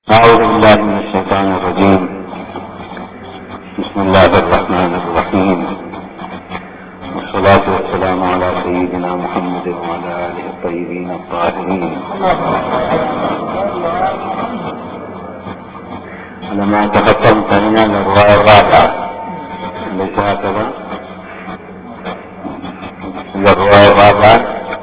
أعوذ بالله من الشيطان الرجيم. بسم الله الرحمن الرحيم، والصلاة والسلام على سيدنا محمد وعلى آله الطيبين الطاهرين. لما تقدمت من الرواية الرابعة، ليس هكذا؟ الرواية الرابعة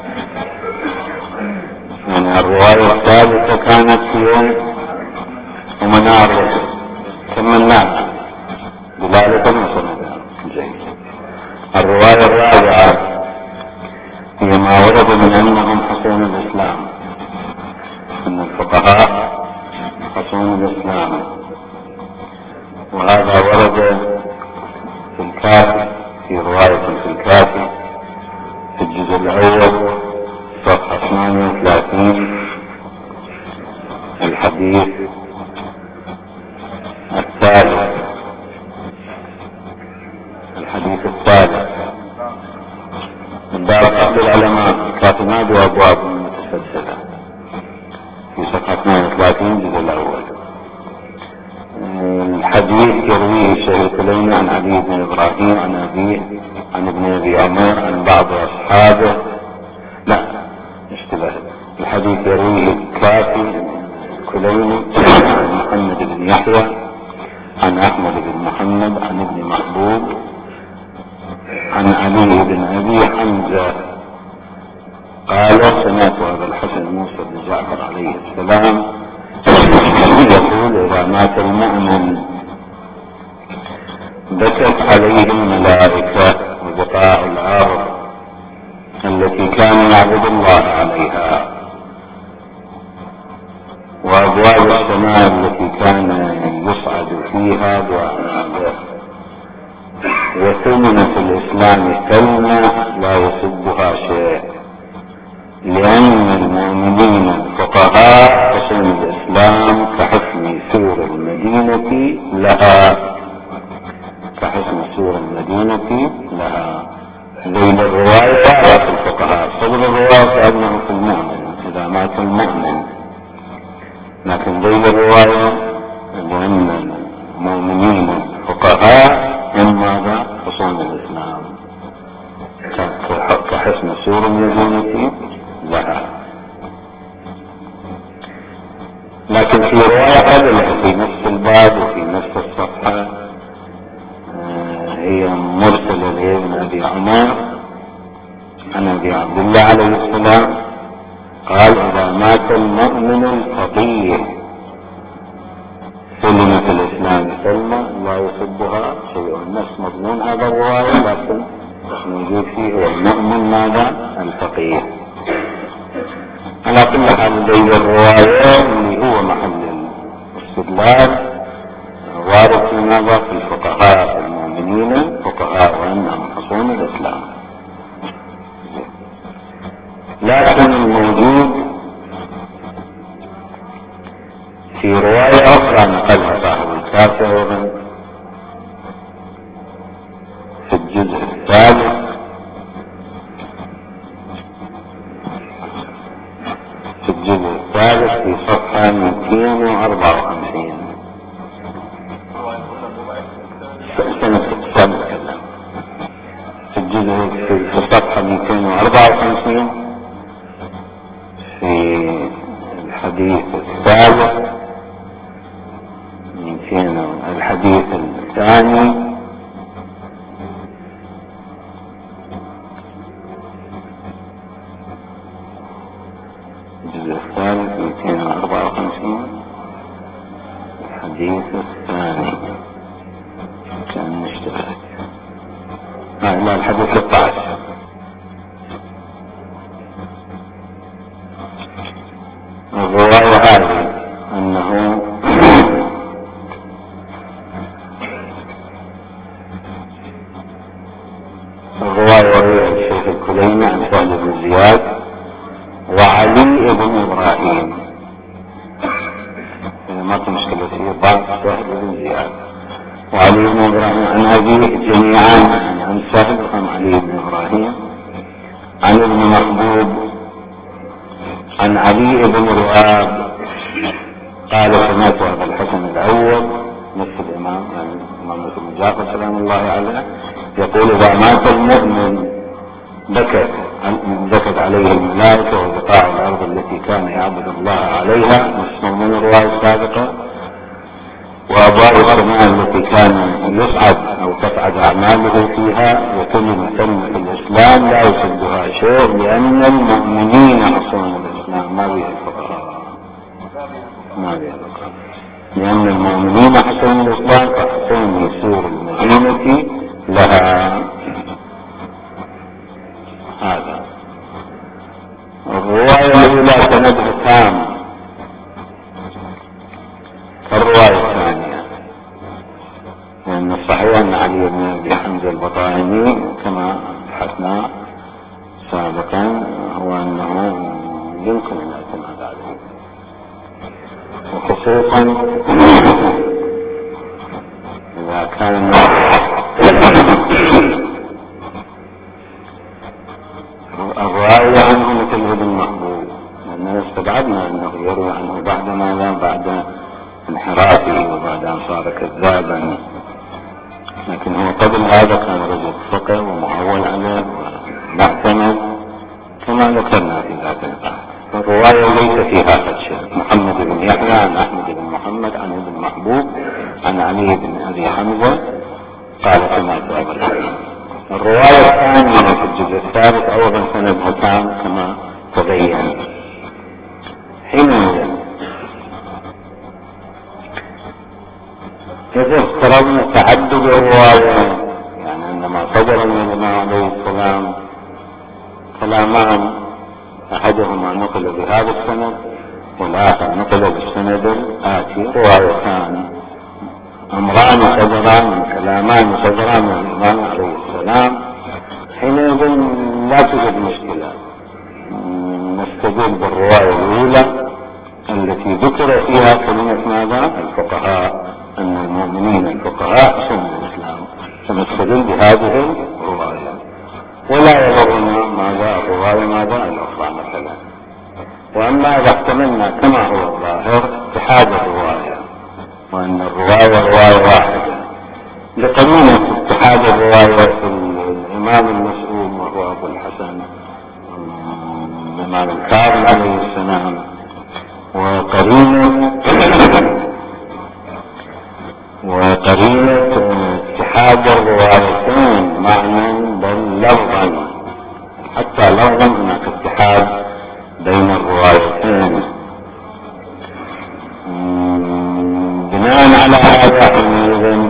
يعني الرواية الثالثة كانت هي ومنار كملناها دلالة وسندا. الرواية الرابعة هي ما ورد من أنهم حصون الإسلام، أن الفقهاء حصون الإسلام، وهذا ورد في الكافي، في رواية في الكافي في الجزء الأول صفحة 38 الحديث الثالث من باب فضل العلماء، كاتمات وابواب متسلسله في صفحه 32 الجزء الاول. الحديث يرويه الشيخ الكليني عن علي بن ابراهيم عن ابيه عن ابن ابي عمر عن بعض اصحابه. لا اشتبه، الحديث يرويه الكافي الكليني عن محمد بن يحيى عن احمد بن محمد عن ابن محبوب عن علي بن ابي حمزه قال: سمعت ابا الحسن موسى بن جعفر عليه السلام يقول: اذا مات المؤمن بكت عليه الملائكه وبقاع الارض التي كان يعبد الله عليها، وابواب السماء التي كان يصعد فيها بأعناقه، وثمنة الإسلام كلمة لا يسبها شيء، لأن المؤمنين الفقهاء حصن الإسلام كحصن سور المدينة لها، كحصن سور المدينة لها. ذيل الرواية في الفقهاء، صدر الرواية أنه في المؤمن إذا مات المؤمن، لكن ذيل الرواية لأن المؤمنين الفقهاء هم ماذا؟ حصون الإسلام كحصن سور المدينة لها. لكن في رواية قبلها في نفس الباب وفي نفس الصفحة هي مرسلة لابن أبي عمر عن أبي عبد الله عليه السلام قال: إذا مات المؤمن الفقيه سلمت الإسلام سلمة لا يصبها شيء. النفس مضمون هذا الرواية، لكن موجود فيه هو المؤمن ماذا؟ الفقيه. على كل حال ذي الرواية اللي هو محل الاستدلال وارد في ماذا؟ في الفقهاء المؤمنين فقهاء وأنهم حصون الإسلام. لكن الموجود في رواية أخرى نقلها صاحب الكافي أيضا في الجزء الثالث في صفحة 254 في الجزء في صفحة 254 في الحديث الثالث الحديث الثاني الجزء الثالث 254 الحديث الثاني كان مشتبه. لا الحديث 16 الرواية هذه أنه الرواية وهي الشيخ الكليني عن سهل بن زياد وعلي بن إبراهيم، ما في مشكلة فيه بعض سهل بن زياد وعلي بن إبراهيم عن أبيه جميعا، عن سهل عن علي بن إبراهيم عن ابن محبوب عن علي بن رؤاب قال سمعت أبا الحسن الأول نفس الإمام يعني الإمام بن جعفر سلام الله عليه يقول إذا مات المؤمن بكت عليه الملائكة وبقاع الأرض التي كان يعبد الله عليها مسلم من الرواية السابقة، وأبواب السماء التي كان يصعد أو تصعد أعماله فيها وكلمة في الإسلام لا يسدها شيء، لأن المؤمنين حصون الإسلام ما بها الفقهاء لأن المؤمنين حصون الإسلام فحصون يسير المدينة لها. هذا الرواية الأولى سندها تام الرواية الثانية، لأن الصحيح أن علي بن أبي حمزة البطائني كما بحثنا سابقا هو أنه يمكن أن يعتمد عليه، وخصوصا إذا كان الرواية عنه مثل ابن محبوب، لأننا استبعدنا أنه يروي عنه بعد انحرافه وبعد أن صار كذابا، لكن هو قبل هذا كان رجل فقه ومعول عليه ومعتمد كما ذكرنا في ذات البحث. فالرواية ليس فيها خدشة. محمد بن يحيى عن أحمد بن محمد عن ابن محبوب عن علي بن أبي حمزة قال سمعت أبا الحسن. الرواية الثانية في الجزء الثالث أيضا سندها تام كما تبين. حينئذ إذا افترضنا تعدد الرواية، يعني عندما صدر من الإمام عليه السلام كلامان أحدهما نقل بهذا السند والآخر نقل بالسند الآتي، روايتان أمران صدران كلامان صدران من الإمام عليه السلام، حينئذ لا توجد مشكلة، نستدل بالرواية الأولى التي ذكر فيها كلمة ماذا؟ الفقهاء، أن المؤمنين الفقهاء حصون الإسلام، فنستدل بهذه الرواية ولا يضرنا ماذا الرواية ماذا الأخرى مثلا. وأما إذا احتملنا كما هو الظاهر اتحاد الرواية وأن الرواية رواية واحدة لقرينة اتحاد الرواية في الإمام المسؤول وهو أبو الحسن الإمام الكاظم عليه السلام، وقرينة اتحاد الروايتين معنى بل لفظا، حتى لفظا هناك اتحاد بين الروايتين. بناء على هذا حينئذ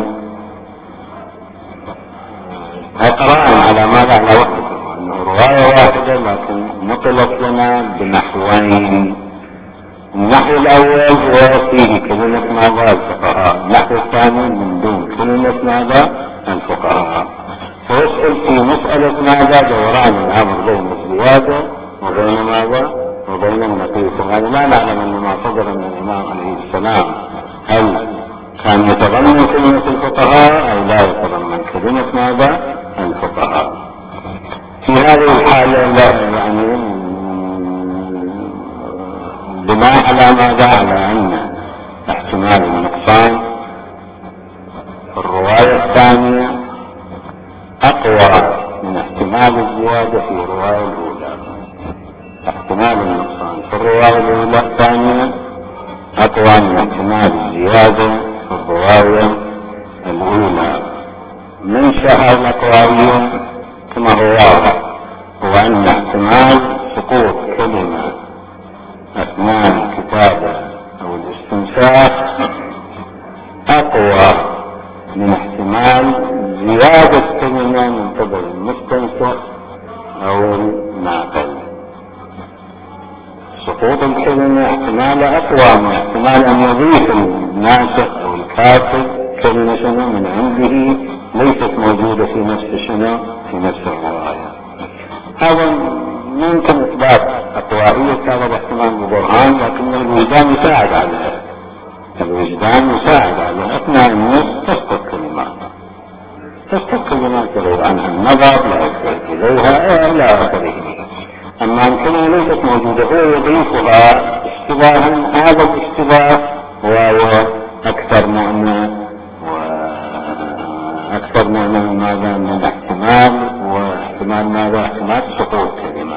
قرأنا على ماذا؟ على وحدة، أنه رواية واحدة لكن نقلت لنا بنحوين. النحو الأول هو فيه كلمة ماذا الفقهاء، النحو الثاني من دون كلمة ماذا الفقهاء. فيسأل في مسألة ماذا دوران الأمر بين الزيادة وبين ماذا وبين النقيص. يعني لا نعلم أن ما صدر من الإمام عليه السلام هل كان يتضمن كلمة الفقهاء أو لا يتضمن كلمة ماذا الفقهاء. في هذه الحالة لا يعني بناء على ماذا؟ على أن احتمال النقصان في الرواية الثانية أقوى من احتمال الزيادة في الرواية الأولى. احتمال النقصان في الرواية الأولى الثانية أقوى من احتمال الزيادة في الرواية الأولى. من شهر الأقوالية كما هو واضح هو أن احتمال سقوط كلمة أثناء الكتابة أو الاستنساخ أقوى من احتمال زيادة كلمة من قبل المستنسخ أو الناقل. سقوط الكلمة احتمال أقوى من احتمال أن يضيف الناسخ أو الكاتب كلمة شنو من عنده ليست موجودة في نفس الرواية. هذا ممكن إثبات أقوائية هذا الاحتمال ببرهان، لكن الوجدان يساعد عليه. الوجدان يساعد عليه أثناء النص تسقط كلمات يغيب عنها النظر لا يحتاج إليها إلى آخره. أما الكلمة ليست موجودة هو يضيفها اشتباها، هذا الاشتباه وهو أكثر معنى ماذا من الاحتمال، واحتمال ماذا؟ احتمال سقوط كلمة.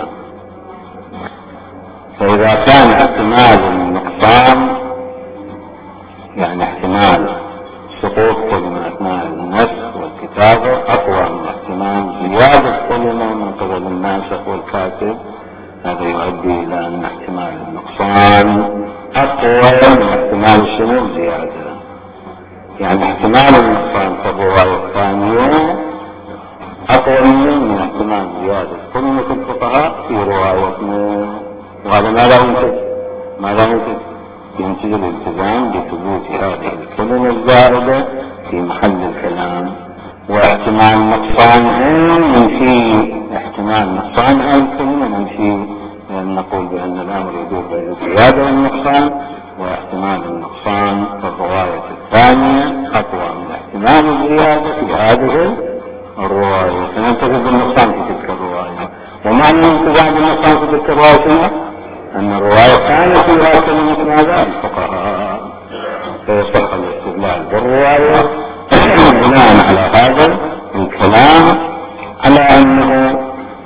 فإذا كان احتمال النقصان يعني احتمال سقوط كلمة أثناء النسخ والكتابة أقوى من احتمال زيادة كلمة من قبل الناسخ والكاتب، هذا يؤدي إلى أن احتمال النقصان أقوى من احتمال شنو زيادة. يعني احتمال النقصان في الرواية الثانية أقوى من احتمال زيادة كلمة الفقهاء في روايتنا. وهذا ماذا ينتج الالتزام بثبوت هذه الكلمة الزائدة في محل الكلام. واحتمال نقصانها منفي، احتمال نقصان هذه الكلمة منفي، لأن نقول بأن الأمر يدور بين الزيادة والنقصان، واحتمال النقصان في الرواية الثانية أقوى من احتمال الزيادة في هذه الرواية، فننتفع بالنقصان في تلك الرواية. ومعنى الانتفاع بالنقصان في تلك الرواية شنو؟ أن الرواية الثانية فيها كلمة ماذا؟ الفقهاء، فيصح الاستدلال بالرواية بناء على هذا الكلام، على أنه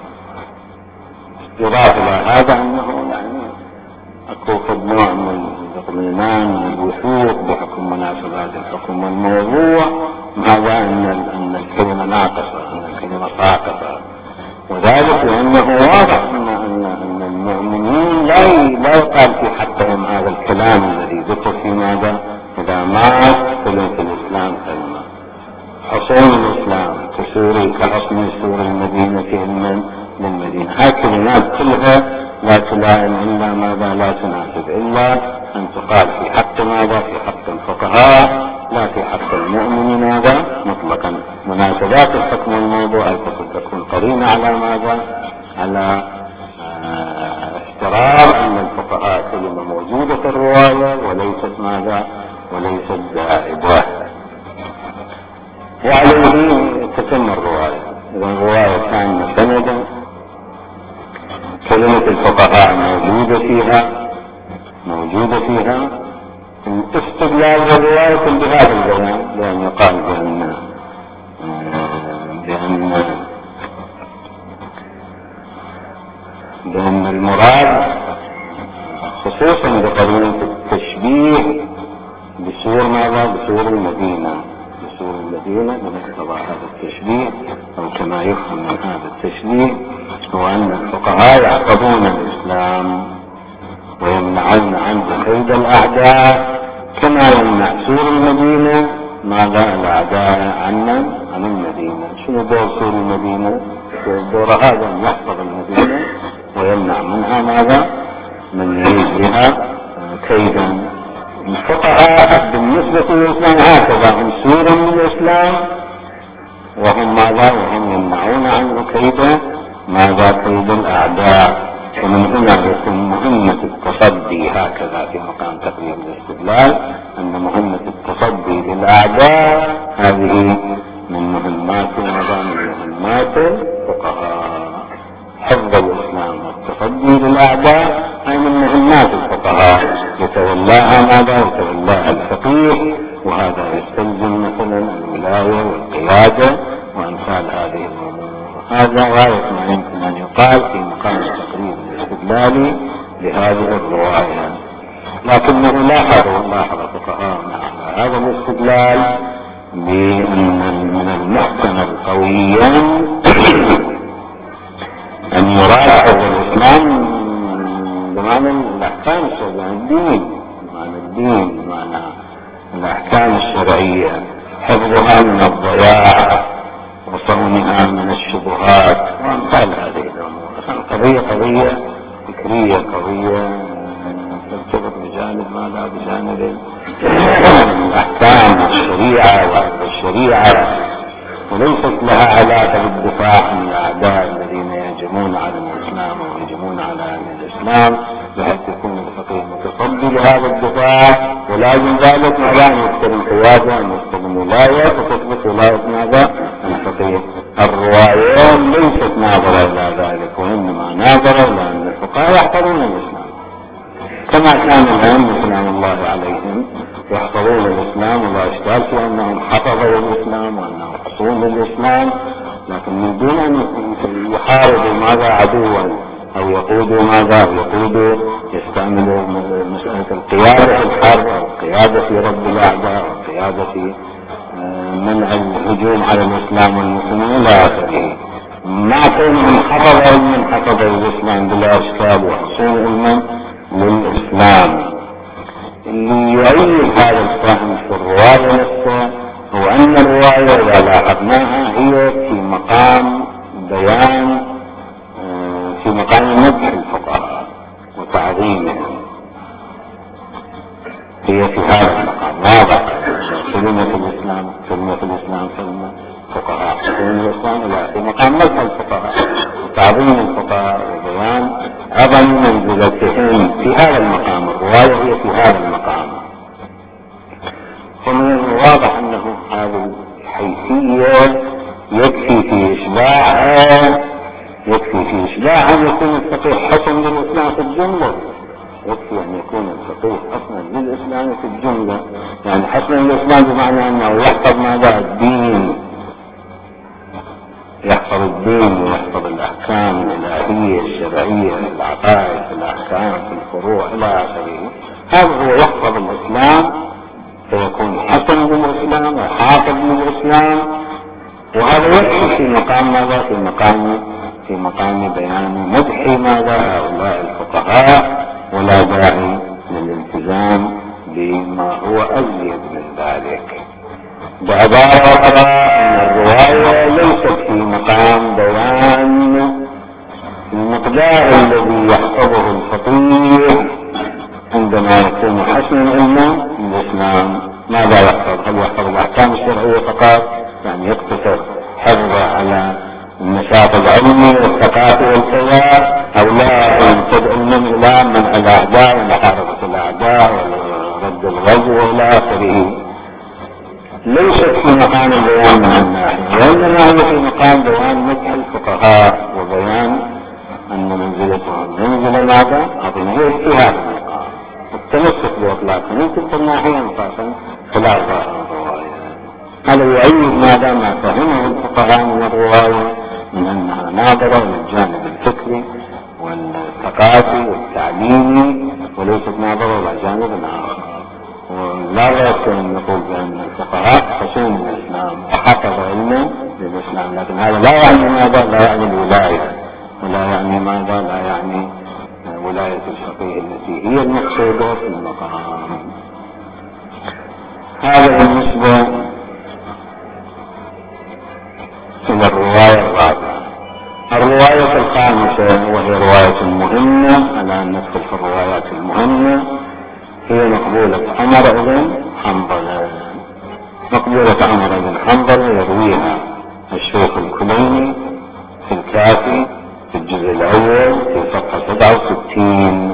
يضاف إلى هذا أنه يعني أكو قد نوع من الاطمئنان من الوثوق بحكم مناسبات الحكم والموضوع، هذا أن الكلمة ناقصة، أن الكلمة ساقطة. وذلك لأنه واضح أن المؤمنين لا يقال في حقهم هذا الكلام الذي ذكر في ماذا؟ إذا مات كلمة الإسلام كلمة حصون الإسلام كحصن سور المدينة من المدينة. هذه الكلمات كلها لا تلائم إلا ماذا؟ لا تناسب إلا أن تقال في حق ماذا؟ في حق الفقهاء، لا في حق المؤمن ماذا؟ مطلقا. مناسبات الحكم والموضوع تكون قرينة على ماذا؟ على افتراض أن الفقهاء كلمة موجودة في الرواية وليست ماذا؟ وليست زائدة. وعليه تتم الرواية. إذا الرواية كانت سندا كلمة الفقهاء موجودة فيها الاستدلال بالرواية بهذا البيان، لأن يقال بأن المراد خصوصا بقضية التشبيه بسور ماذا؟ بسور المدينة بمقتضى هذا التشبيه، أو كما يفهم من هذا التشبيه هو أن الفقهاء يعقبون الإسلام ويمنعون عنه كيد الأعداء، كما يمنع سور المدينة ماذا؟ الأعداء عن المدينة. شنو دور سور المدينة؟ دور هذا أن يحفظ المدينة ويمنع منها ماذا؟ من يريد بها كيدا. الفقهاء بالنسبة للإسلام هكذا هم سور من الإسلام، وهم ماذا؟ وهم يمنعون عنه كيد ماذا؟ كيد الأعداء. ومن هنا يكون مهمة التصدي هكذا في مقام تقريب الاستدلال، أن مهمة التصدي للأعداء هذه من مهمات الفقهاء. حفظ الإسلام والتصدي للأعداء هي من مهمات الفقهاء، يتولاها ماذا؟ يتولاها الفقيه، وهذا يستلزم مثلا الولاية والقيادة وأمثال هذه الأمور. هذا غاية ما يمكن أن يقال في مقام التقريب الاستدلالي لهذه الرواية. لكنه لاحظ فقهاءنا على هذا الاستدلال بأن من المحكم القويا أن يراد حفظ الإسلام بمعنى الأحكام الشرعية، بمعنى الأحكام الشرعية، حفظها من الضياع وصونها من الشبهات وأمثال هذه الأمور. قضية فكرية قوية ترتبط بجانب ماذا؟ بجانب الأحكام والشريعة وحفظ الشريعة، وليست لها علاقة بالدفاع عن الأعداء الذين يهجمون على الإسلام ويهجمون على أهل الإسلام، بحيث يكون الفقيه متصدي لهذا الدفاع، ولازم ذلك ماذا؟ أن يستلم قيادة، أن يستلم ولاية، فتثبت ولاية ماذا؟ الفقيه. الرواية ليست ناظرة إلى ذلك، وإنما ناظرة إلى أن الفقهاء يحفظون الإسلام كما كان الأئمة سلام الله عليهم يحفظون الإسلام ولا إشكال في أنهم حفظوا الإسلام وأنهم حصون للإسلام، لكن من دون أن يحاربوا ماذا عدوا أو يقودوا ماذا، أو يقودوا يستعملوا مسألة القيادة في الحرب أو القيادة في رد الأعداء أو القيادة في منع الهجوم على الإسلام والمسلمين إلى آخره. مع كونهم حفظوا علما حفظوا الإسلام بلا إشكال وحصول علما للإسلام. اللي يؤيد هذا الفهم في الرواية نفسها هو أن الرواية إذا لاحظناها هي في مقام بيان، في مقام مدح الفقهاء وتعظيمهم، هي في هذا المقام واضح. كلمة الإسلام كلمة فقهاء كلمة الإسلام لا، في مقام مدح الفقهاء وتعظيم الفقهاء وبيان عظم منزلتهم في هذا المقام. الرواية هي في هذا المقام. ومن الواضح أنه هذه الحيثية يكفي في إشباعها أن يكون الفقيه حسن للإسلام في الجملة. يكفي أن يكون الفقيه حسنا للإسلام في الجملة، يعني حسنا للإسلام بمعنى أنه يحفظ ماذا؟ الدين، يحفظ الدين ويحفظ الأحكام الإلهية الشرعية، العقائد، الأحكام في الفروع إلى آخره. هذا هو يحفظ الإسلام فيكون حسن للإسلام وحافظ للإسلام، وهذا يكفي في مقام ماذا؟ في مقام بيان مدح ماذا؟ هؤلاء الفقهاء، ولا داعي للالتزام بما هو أزيد من ذلك. بعبارة أخرى أن الرواية ليست في مقام بيان المقدار الذي يحفظه الفقيه عندما يكون حسنا علما بالإسلام. ماذا يحفظ؟ هل يحفظ الأحكام الشرعية فقط، يعني يقتصر حفظه على النشاط العلمي والثقافي والكذا، أو لا يمتد علما إلى منع الأعداء ومحاربة الأعداء ورد الغزو وإلى آخره؟ ليست في مقام البيان من الناحية، وإنما هي في مقام بيان مدح الفقهاء وبيان أن منزلتهم منزل ماذا؟ عظيمة في هذا المقام. التمسك بإطلاقه من تلك الناحية أساسا خلاف ظاهر الرواية. هذا يؤيد ماذا؟ ما فهمه الفقهاء من الرواية من أنها ناظرة للجانب الفكري والثقافي والتعليمي، وليست ناظرة إلى جانب آخر. ولا يمكن أن نقول بأن الفقهاء حسون الإسلام وحفظ علما للإسلام، لكن هذا لا يعني ماذا؟ لا يعني الولاية، ولا يعني ماذا؟ لا يعني ولاية الفقيه التي هي المقصودة في المقام. هذا بالنسبة إلى الرواية الرابعة. الرواية الخامسة وهي رواية مهمة، على أن ندخل في الروايات المهمة، هي مقبولة عمر بن حنظلة. مقبولة عمر بن حنظلة يرويها الشيخ الكليني في الكافي في الجزء الأول في صفحة 67.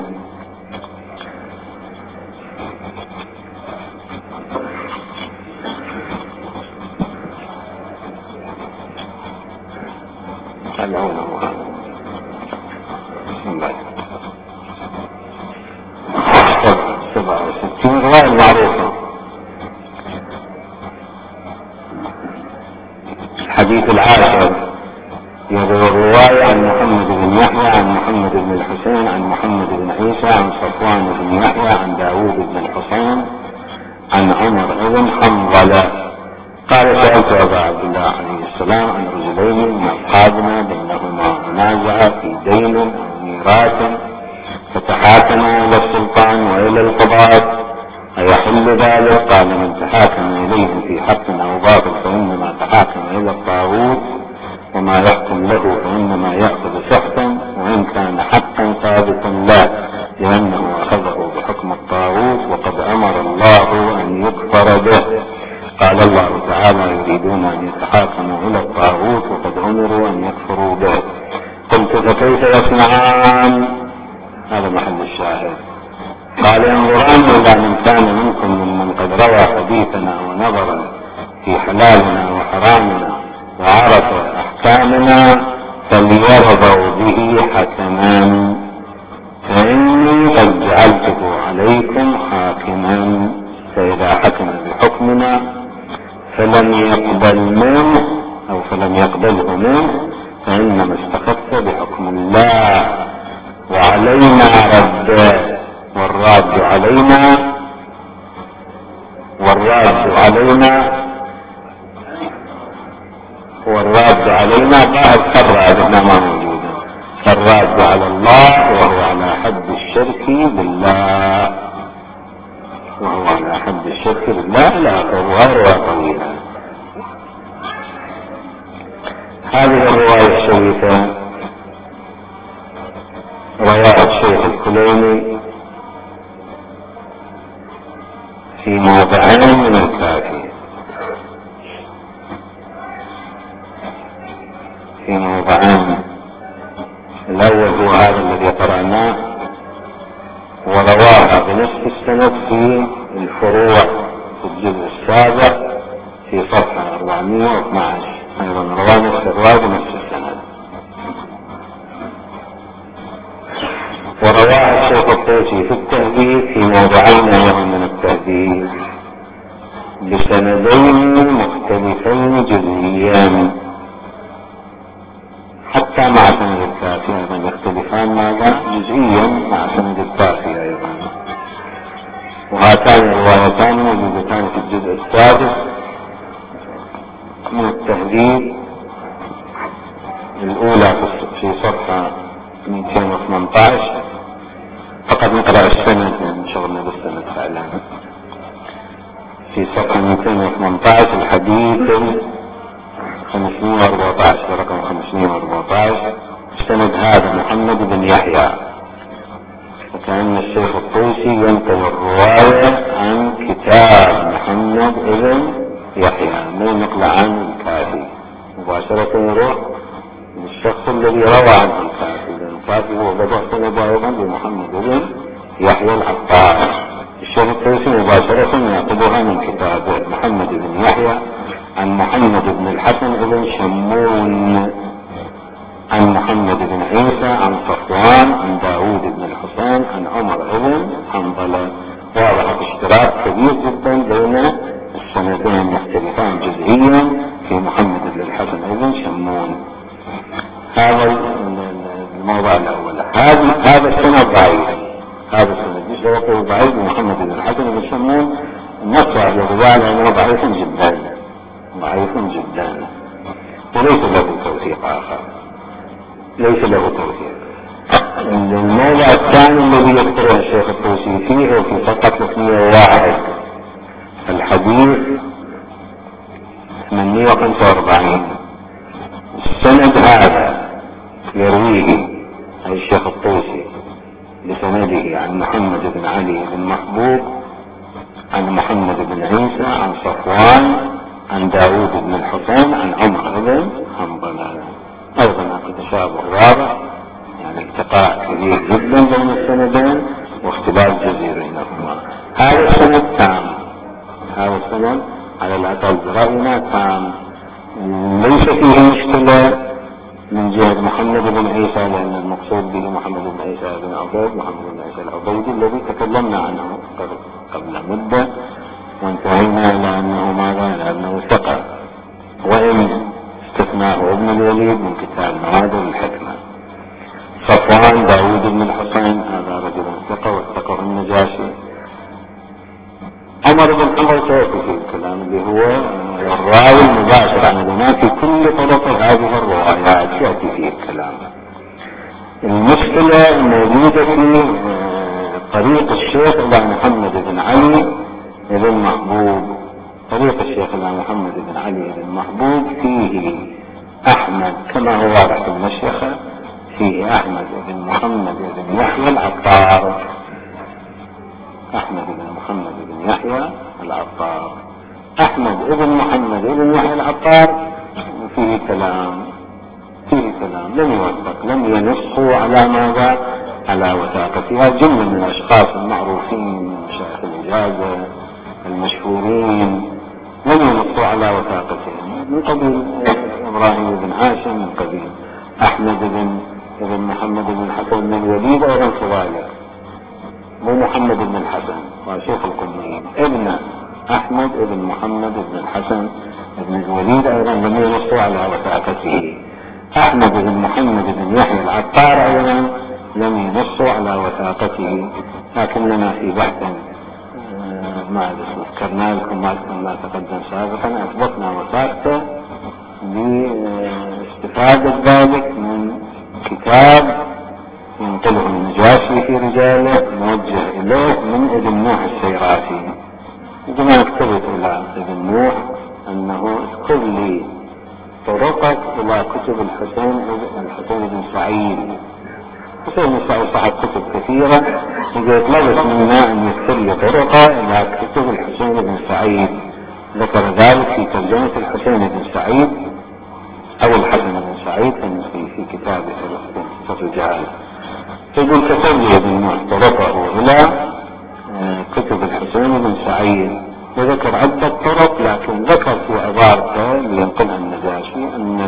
رواية معروفة. الحديث العاشر يروي الرواية عن محمد بن يحيى عن محمد بن الحسين عن محمد بن عيسى عن صفوان بن يحيى عن داود بن الحسين عن عمر بن حنظلة قال: سألت أبا عبد الله عليه السلام عن رجلين من أصحابنا بينهما منازعة في دين أو ميراث، فتحاكما إلى السلطان وإلى القضاة، أيحل ذلك؟ قال: من تحاكم إليهم في حق أو باطل فإنما تحاكم إلى الطاغوت، وما يحكم له فإنما يأخذ سحتا، وإن كان حقا ثابتا له، لأنه أخذه بحكم الطاغوت، وقد أمر الله أن يكفر به. قال الله تعالى: يريدون أن يتحاكموا إلى الطاغوت وقد أمروا أن يكفروا به. قلت: فكيف يصنعان؟ هذا محل الشاهد. قال: ينظران إلى من كان منكم ممن قد روى حديثنا ونظرا في حلالنا وحرامنا وعرف أحكامنا فليرضوا به حكما، فإني قد جعلته عليكم حاكما. فإذا حكم بحكمنا فلم يقبل منه أو فلم يقبله منه فإنما استخف بحكم الله، وعلينا رد، والراد علينا ظاهر فالراد ما موجودا، فالراد على الله وهو على حد الشرك بالله، لا رواية طويلة. هذه الرواية الشريفة رواها الشيخ الكليني في موضعين من الكافي، في موضعين. الأول هو هذا الذي قرأناه، ورواها بنفس السند في الفروع في الجزء السابع في صفحة 412، أيضا رواه نفس الرواية بنفس السند. ورواها الشيخ الطوسي في التهذيب في موضعين أيضا من التهذيب بسندين مختلفين جزئيان، حتى مع سند الكافي أيضا يختلفان ماذا جزئيا مع سند الكافي أيضا. وهاتان الروايتان موجودتان في الجزء السادس من التهذيب، الأولى في صفحة 218. فقط نقرأ السند من شغلنا بالسند فعلا. في صفحة 218 الحديث 514 رقم 514 السند هذا محمد بن يحيى، وكأن الشيخ الطوسي ينقل الرواية عن كتاب محمد بن يحيى، ما ينقل عن الكافي مباشرة، يروح للشخص الذي روى عنه الكافي، لأن الكافي هو بدأ سنده أيضا بمحمد بن يحيى العطار. الشيخ الطوسي مباشرة يأخذها من كتاب محمد بن يحيى عن محمد بن الحسن بن شمون عن محمد بن عيسى عن صفوان عن داود بن الحسين عن عمر بن حنظلة. واضح اشتراك كبير جدا بين السندين يختلفان جزئيا في محمد بن الحسن بن شمون. هذا الموضوع الأول. هذا السند ضعيف، هذا السند مش يقول ضعيف محمد بن الحسن بن شمون، النص على الرواية لأنه ضعيف جدا وليس له توثيق آخر، الموضع الثاني الذي يذكره الشيخ الطوسي فيه في صفحة 301 الحديث 845. السند هذا يرويه الشيخ الطوسي بسنده عن محمد بن علي بن محبوب عن محمد بن عيسى عن صفوان عن داود بن الحسين عن عمر بن حنظلة. أيضا تشابه واضح، يعني التقاء كبير جدا بين السندين واختلاف جزئي بينهما. هذا السند تام، هذا السند على الأقل برأينا تام، ليس فيه مشكلة من جهة محمد بن عيسى، لأن المقصود به محمد بن عيسى بن عبيد، محمد بن عيسى العبيدي الذي تكلمنا عنه قبل مدة وانتهينا إلى أنه ماذا؟ لأنه ثقة، وإن استثناء ابن الوليد من كتاب نوادر الحكمة. صفوان داود بن الحسين هذا رجل ثقة واتقه النجاشي. عمر بن حنظلة سيأتي في الكلام اللي هو الراوي المباشر عن الإمام في كل طرق هذه الروايات يأتي فيه الكلام. المشكلة موجودة في طريق الشيخ إلى محمد بن علي بن محبوب. طريق الشيخ إلى محمد بن علي بن محبوب فيه أحمد كما هو واضح في المشيخة، فيه أحمد بن محمد بن يحيى العطار، أحمد بن محمد بن يحيى العطار. أحمد بن محمد بن يحيى العطار فيه كلام لم يوثق، لم ينصه على ماذا؟ على وثاقتها. جملة من الأشخاص المعروفين من مشايخ الإجازة المشهورين لم ينصوا على وثاقتهم، من قبيل إبراهيم بن هاشم، من قبيل أحمد بن محمد بن حسن بن الوليد، أيضا كذلك مو محمد بن الحسن وشيخ القميين، ابن أحمد بن محمد بن الحسن بن الوليد أيضا لم ينصوا على وثاقته. أحمد بن محمد بن يحيى العطار أيضا لم ينصوا على وثاقته، لكننا في بحث ما ذكرنا لكم ما تقدم سابقا أثبتنا وثاقته باستفادة ذلك من كتاب ينقله النجاشي في رجاله موجه إليه من ابن نوح السيراتي. عندما اكتبت إلى ابن نوح أنه اذكر لي طرقك إلى كتب الحسين بن سعيد. الحسين بن سعيد صاحب كتب كثيرة، يطلبت منا أن يذكر لي طرقه إلى كتب الحسين بن سعيد. ذكر ذلك في ترجمة الحسين بن سعيد أو الحسن بن سعيد في كتابه في الرجال. يقول كتب لي ابن نوح طرقه إلى كتب الحسين بن سعيد، وذكر عدة طرق، لكن ذكر في عبارته لينقلها النجاشي أن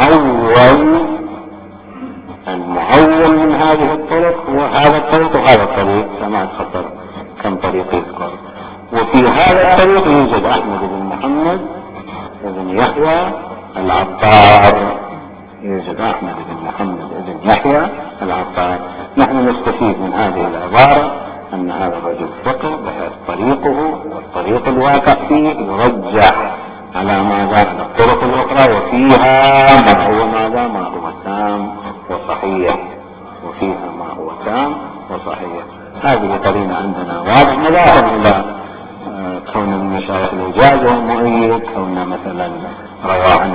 المعول من هذه الطرق هو هذا الطريق وهذا الطريق. سمعت خطر كم طريق يذكر، وفي هذا الطريق يوجد أحمد بن محمد بن يحيى العطار، يوجد أحمد بن محمد بن يحيى العطار. نحن نستفيد من هذه العبارة أن هذا الرجل ثقة، بحيث طريقه والطريق الواقع فيه يرجح على ماذا؟ على الطرق الأخرى، وفيها ما هو تام وصحيح، هذه قرينة عندنا واضح. نلاحظ إلى كون المشايخ الإجازة مؤيد، كون مثلا روى عنه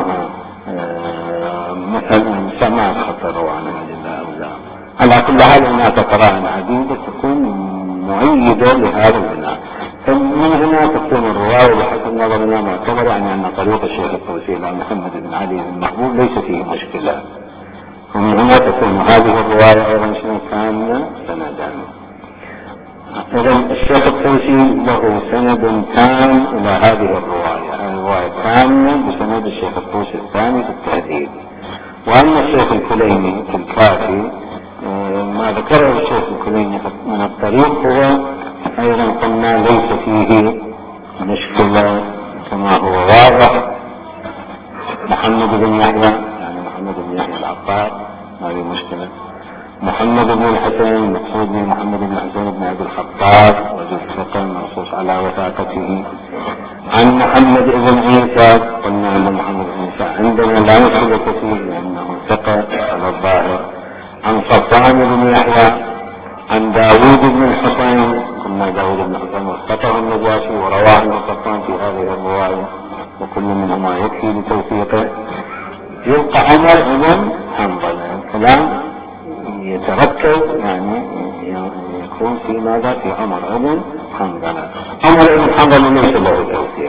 مثلا سماع خطر روى عنه أو لا. على كل حال هناك قرائن عديدة تكون مؤيدة لهذا البناء. فمن هنا تكون الرواية بحسب نظرنا معتبرة، يعني أن طريق الشيخ الطوسي إلى محمد بن علي بن محبوب ليس فيه مشكلة، ومن هنا تكون هذه الرواية أيضا كاملة سندا. إذا الشيخ الطوسي له سند تام إلى هذه الرواية كاملة بسند الشيخ الطوسي الثاني في التهذيب. وأما الشيخ الكليني في الكافي ما ذكره الشيخ الكليني من الطريق هو أيضا قلنا ليس فيه مشكلة كما هو واضح. محمد بن يحيى العطار ما في مشكلة. محمد بن الحسين المقصود به محمد بن الحسين بن عبد الخطاب رجل ثقة منصوص على وثاقته. عن محمد بن عيسى قلنا أن محمد بن عيسى عندنا لا مشكلة فيه لأنه ثقة على الظاهر. عن صفوان بن يحيى عن داوود بن الحسين، قلنا داوود بن الحسين وثقه النجاشي ورواه عنه صفوان في هذه الرواية، وكل منهما يكفي لتوثيقه. يبقى عمر بن حنظلة، الكلام يتركز يعني يكون في ماذا؟ في عمر بن حنظلة. عمر بن حنظلة ليس له توثيق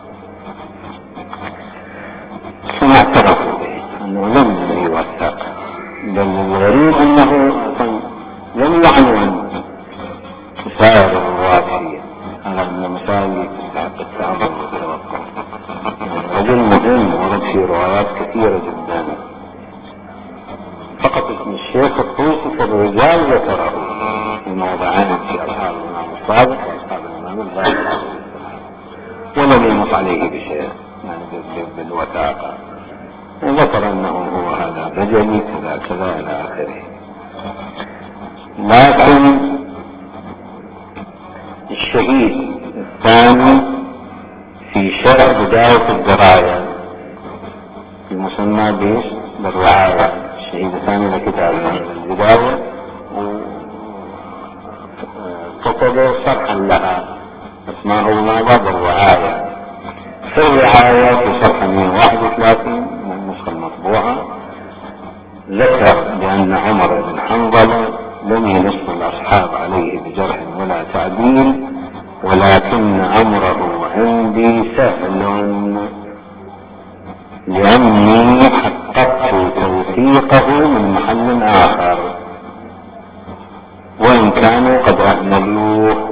كما اعترفوا به أنه لم يوثق، بل الغريب أنه لم يعنون سائر الرواة فيه. هذا من المسائل تستحق التعظيم والتوقف. رجل مهم ورد في روايات كثيرة جدا، فقط اسم الشيخ الطوسي في الرجال ذكره في موضعين في أصحاب الإمام الصادق وأصحاب الإمام الباقر، ولم ينص عليه بشيء يعني بالوثاقة. ذكر أنه هو هذا بجلي كذا إلى آخره. لكن الشهيد الثاني في شرع بداية الدراية المسمى بالرعاية، الشهيد الثاني لكتاب البداية كتب شرحا لها اسمه ماذا؟ بالرعاية. في الرعاية في صفحة 131 من النسخة المطبوعة ذكر بأن عمر بن حنظلة لم ينص الأصحاب عليه بجرح ولا تعديل، ولكن أمره عندي سهل لأني حققت توثيقه من محل آخر، وإن كانوا قد أهملوه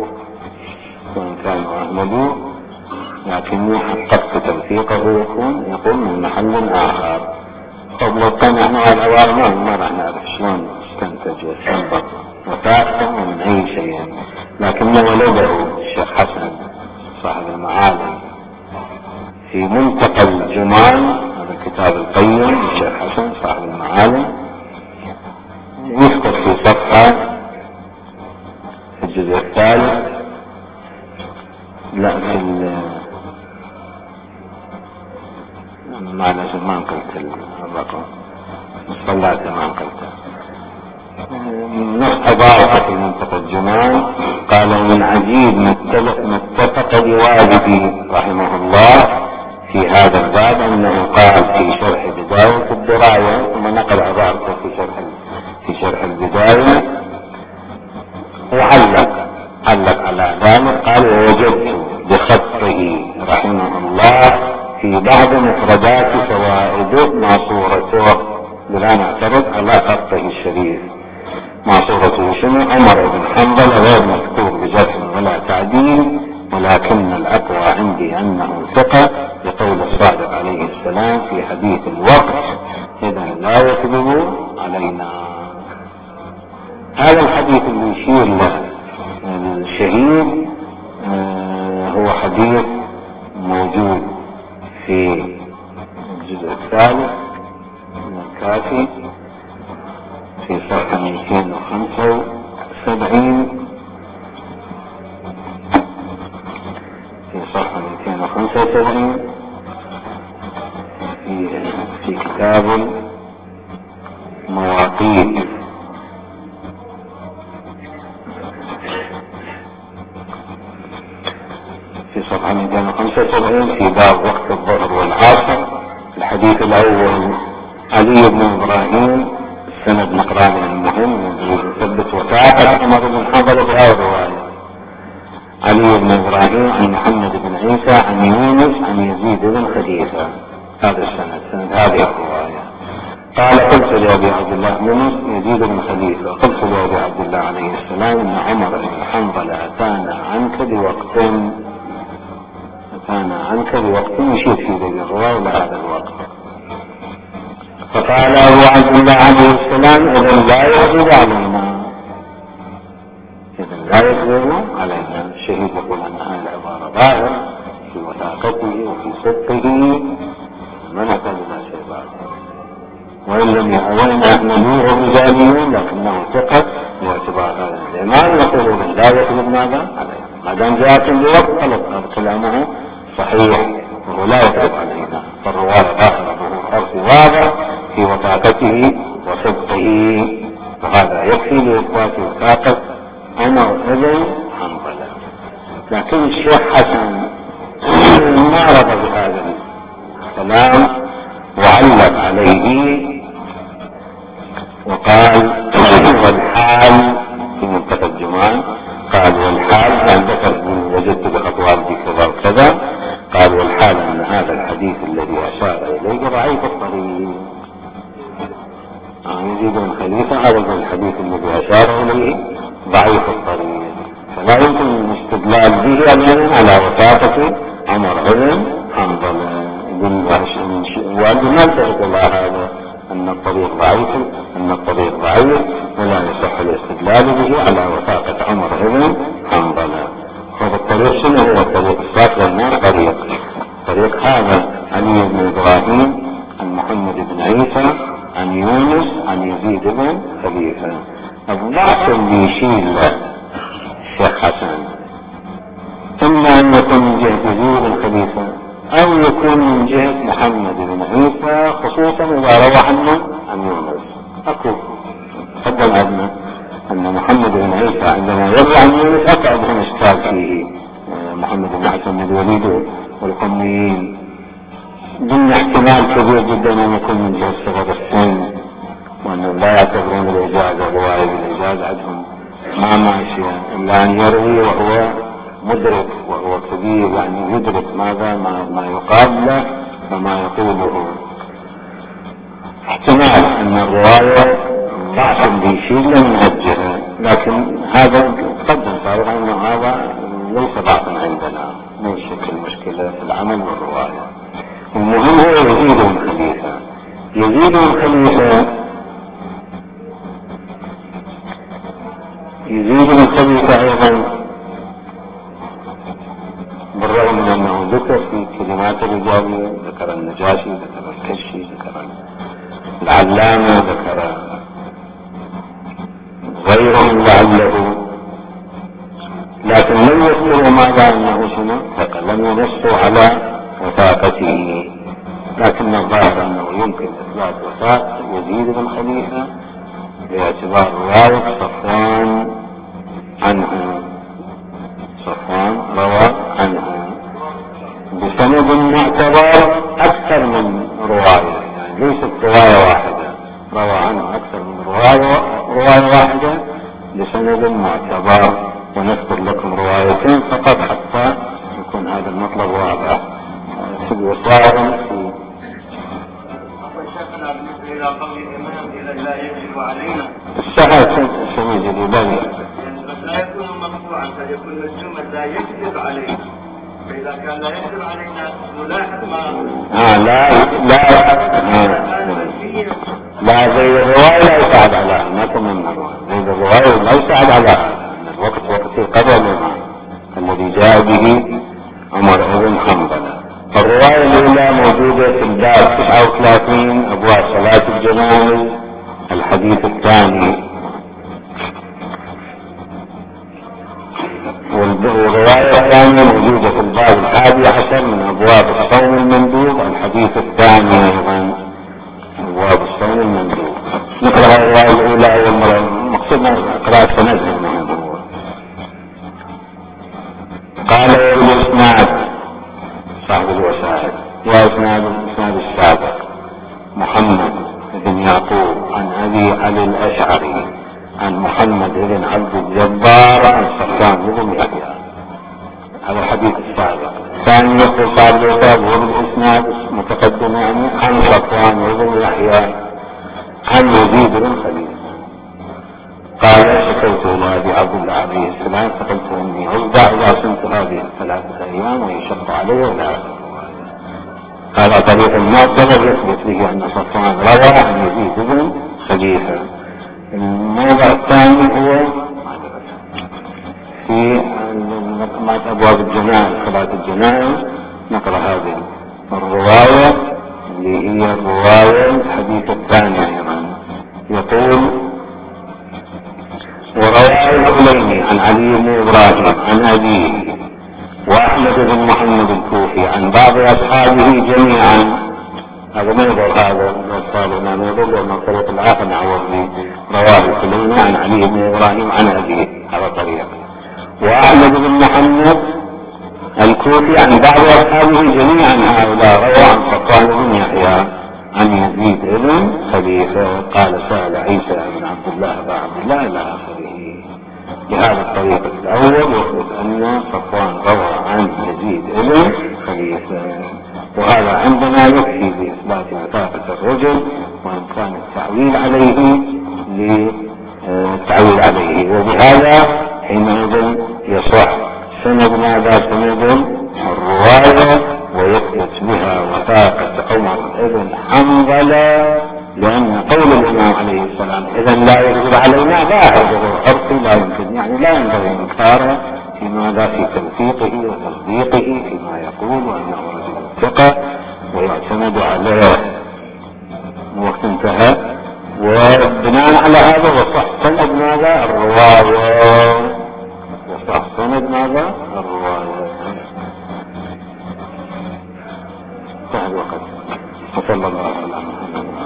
لكني حققت توثيقه يقول من محل آخر. طب لو كان نحن على العوار ما راح نعرف شلون استنتج واستنبط وثائقه من أي شيء. لكن ولده الشيخ حسن صاحب المعالم في منتقى الجمال، هذا الكتاب القيم للشيخ حسن صاحب المعالم، يذكر في صفحة في الجزء الثالث، لا في معلش ما انقلت الرقم، طلعت ما انقلته، نص ضابطة في منطقة الجمال. قال: من عجيب ما اتفق بوالدي رحمه الله في هذا الباب أنه قال في شرح بداية الدراية، ثم نقل عبارته في شرح البداية وعلق على ذلك. قال: ووجدت بخطه رحمه الله في بعض مفردات فوائده ما صورته، ولا نعترض على خطه الشريف. ما صورته شنو؟ عمر بن حنبل غير مذكور بجرح ولا تعديل، ولكن الأقوى عندي أنه ثقة لقول الصادق عليه السلام في حديث الوقت: إذا لا يكذب علينا. هذا الحديث اللي يشير له الشهيد هو حديث موجود في الجزء الثالث من الكافي في صفحة 275 في كتاب المواقيت، في صفحة 275 في باب وقت الظهر والعصر. الحديث الأول: علي بن إبراهيم، السند مقرانه المهم يثبت وثاقة عمر بن حنبل في هذه الرواية. علي بن إبراهيم عن محمد بن عيسى عن يونس عن يزيد بن خليفة، هذا سند هذه الرواية. قال: قلت لأبي عبد الله يونس يزيد بن خليفة، قلت لأبي عبد الله عليه السلام إن عمر بن حنبل أتانا عنك بوقت يشير في ذي الرواية لهذا الوقت. فقال أبو عبد الله عليه السلام: إذن لا يكذب علينا. الشهيد يقول أن هذه العبارة ظاهرة في وثاقته وفي صدقه، ما نحتاج إلى شيء بعد، وإن لم يعوين نحن رجاليون لكنه ثقة باعتبار هذا الإيمان. يقولون لا يكذب ماذا علينا، ما دام جاءكم بوقت خلص كلامه صحيح وهو لا يكذب علينا. فالرواية ظاهرة حرف واضح في وثاقته وصدقه، وهذا يكفي لإثبات وثاقة عمر بن حنبل. لكن الشيخ حسن ما رضى بهذا الكلام وعلق عليه وقال: والحال في منتقى الجمال، قال: والحال أن ذكر وجدت بخطوات كذا وكذا، قال: والحال أن هذا الحديث الذي أشار إليه ضعيف الطريق. يزيد بن خليفة هذا الحديث الذي أشار إليه ضعيف الطريق، فلا يمكن الاستدلال به أبدا على وثاقة عمر بن حنبل. وأنه ما التفت إلى هذا أن الطريق ضعيف ولا يصح الاستدلال به على وثاقة عمر بن حنبل. هذا الطريق شنو هو الطريق الصافي للنار؟ طريق هذا علي بن إبراهيم عن محمد بن عيسى عن يونس عن يزيد بن خليفة. الضعف اللي يشيل الشيخ حسن إما أن يكون من جهة يزيد بن خليفة أو يكون من جهة محمد بن عيسى، خصوصا إذا روى عنه عن يونس. أكو قدم عندنا أن محمد بن عيسى عندما يروى عن يونس أقعد هم اشتاق فيه محمد بن حسن الوليد والقميين، ضمن احتمال كبير جدا أن يكون من جهة صغر السن، وأنهم لا يعتبرون الإجازة رواية بالإجازة عندهم ما ماشية إلا أن يروي وهو مدرك وهو كبير، يعني يدرك ماذا ما يقال له وما يقوله. احتمال أن الرواية ضعف بيشير من الجهة، لكن هذا قدم صاروا أنه هذا ليس ضعفا عندنا، ليس المشكلة في العمل والرواية. المهم هو يزيد بن خليفة. يزيد بن خليفة أيضا الكلمات الرجالية، ذكر النجاشي، ذكر الكشي، ذكر العلامة، ذكر غيرهم لعله، لكن لم يذكروا ماذا أنه شنو ثقة، لم ينصوا على وثاقته، لكن الظاهر أنه يمكن إثبات وثاق يزيد بن خليفة باعتبار رواية صفوان عنها، صفوان روى عنها بسند معتبر أكثر من رواية، يعني ليست رواية واحدة، روى عنه أكثر من رواية واحدة بسند معتبر. ونذكر لكم روايتين فقط حتى يكون هذا المطلب واضح في الوصائل. إلى قول الإمام لا يجب علينا السحر سميج الإباني بس لا يكون مرفوعا، قد يكون مجزوما لا يجب علينا، فإذا كان لا يجب علينا نلاحظ ما لا زي الرواية لا يساعد على هذا، ما تمنى زي الرواية لا يساعد على هذا، الوقت وقت القضاء الإمام الذي جاء به عمر بن حنظلة. الرواية الأولى موجودة في الباب 39 أبواب صلاة الجنائز، الحديث الثاني. والرواية الثانية موجودة في الباب 11 من أبواب الصوم المندوب، الحديث الثاني أيضا أبواب الصوم المندوب. نقرأ الرواية الأولى أول مرة، مقصودنا قراءة سندها مهم. قال والإسناد صاحب الوسائل وإسناد السابق محمد بن يعقوب عن أبي علي الأشعري عن محمد بن عبد الجبار عن صفوان بن يحيى، هذا الحديث السابق. ثاني يقول صاحب الوسائل وبالإسناد متقدم يعني عن صفوان بن يحيى عن يزيد بن خليفة قال شكوت إلى أبي عبد الله عليه السلام فقلت إني أصدع إذا صمت هذه 3 أيام ويشق علي ولا أعرف. هذا طريق المعتبر يثبت به أن صفوان روى عن يزيد بن خليفة. الموضع الثاني هو في نقمات أبواب الجنائز صلاة الجنائز، نقرأ هذه الرواية اللي هي الرواية الحديث الثاني أيضا. يقول ورواه الكليني عن علي بن إبراهيم عن أبيه وأحمد بن محمد الكوفي عن بعض أصحابه جميعا. هذا ما يضر هذا أصحابنا ما يضر من طريق الآخر نعوذ به. رواه الكليني عن علي بن إبراهيم عن أبيه، هذا طريق. وأحمد بن محمد الكوفي عن بعض أصحابه جميعا، هؤلاء روى عن صفوان بن يحيى عن يزيد بن خليفة قال سأل عيسى بن عبد الله أبا عبد الله إلى آخره. بهذا الطريق الأول يثبت أن صفوان روى عن يزيد بن خليفة، وهذا عندنا يكفي بإثبات وثاقة الرجل وإمكان التعويل عليه وبهذا حينئذ يصح سند ماذا سند الرواية ويثبت بها وثاقة عمر بن حنظلة، لأن قول الإمام عليه السلام إذا لا يجب علينا ظاهر عرفي لا يمكن، يعني لا ينبغي إنكاره في ماذا في توثيقه وتصديقه فيما يقول وأنه رجل ثقة ويعتمد عليه. وقت انتهى. وبناء على هذا وصح سند ماذا الرواية، وصح سند ماذا الرواية. انتهى الوقت. وصلى الله على محمد.